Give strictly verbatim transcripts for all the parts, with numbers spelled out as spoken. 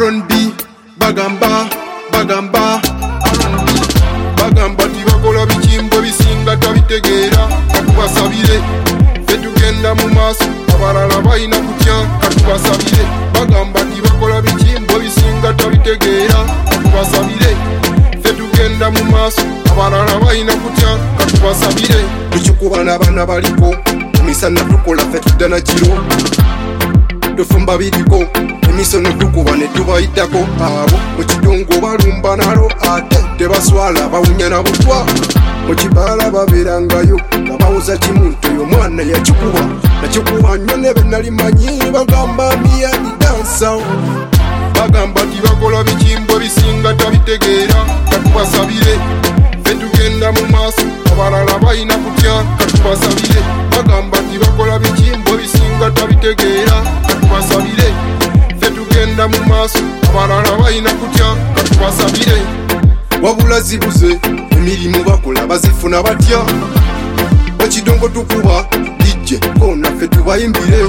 R and B bagamba bagamba R and B bagamba tibakola bichimbo bisinga tabitegeera katubasabire ffe tugenda mu maaso abalala balina kutya katubasabire bagamba tibakola bichimbo bisinga tabitegeera katubasabire ffe tugenda mu maaso abalala balina kutya katubasabire tukikuba n'abaana baliko emisana tukola ffe tudda na kiro tufumba biriko emisono tukuba ne tubayitako abo mu kidongo balumba nalo ate tebaswala bawunya na butwa mu kibaala babeerangayo nga bawuza kimu nti oyo mwana yakikuba nakikuba nnyo ne be nali manyi bagamba miyani dansa bagamba tibakola bichimbo bisinga tabitegeera katubasabire ffe tugenda mu maaso abalala balina kutya katubasabire bagamba tibakola bichimbo bisinga tabitegeera katubasabire ffe tugenda mu maaso abalala balina kutya katubasabire wabula zibuze emirimu bakola bazifuna batya ekidongo tukuba dijje kona ffe tubayimbire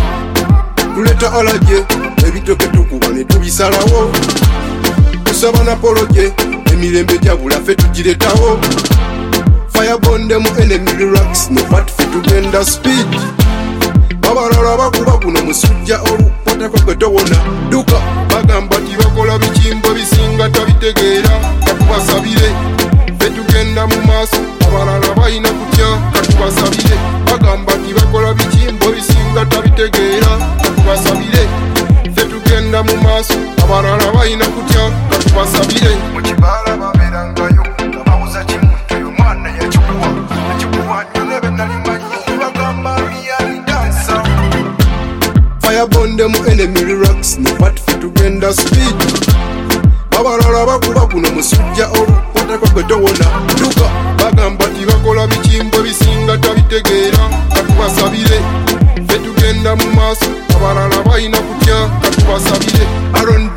tuleta alaje ebitoke tukuba ne tubisalawo tusaba na poloje emirembe jabula ffe tugiretawo firebonde mu enemy relax ne bat ffe tugenda speed abalala bakuba guno musujja olupotako gwe towona duka bagamba tibakola bichimbo bisinga tabitegeera katubasabire ffe tugenda mu maaso abalala balina kutya katubasabire bagamba tibakola bichimbo bisinga tabitegeera katubasabire ffe tugenda mu maaso abalala balina kutya katubasabire mu kibaala babeerangayo nga bawuza kimu nti oyo mwana yakikuba nakikuba nnyo ne be nali manyi bagamba miyani dansa firebonde mu enemy relax ne bat ffe tugenda speed abalala bakuba guno musujja olupotako gwe towona duka bagamba tibakola bichimbo bisinga tabitegeera katubasabire ffe tugenda mu maaso abalala balina kutya katubasabire R and B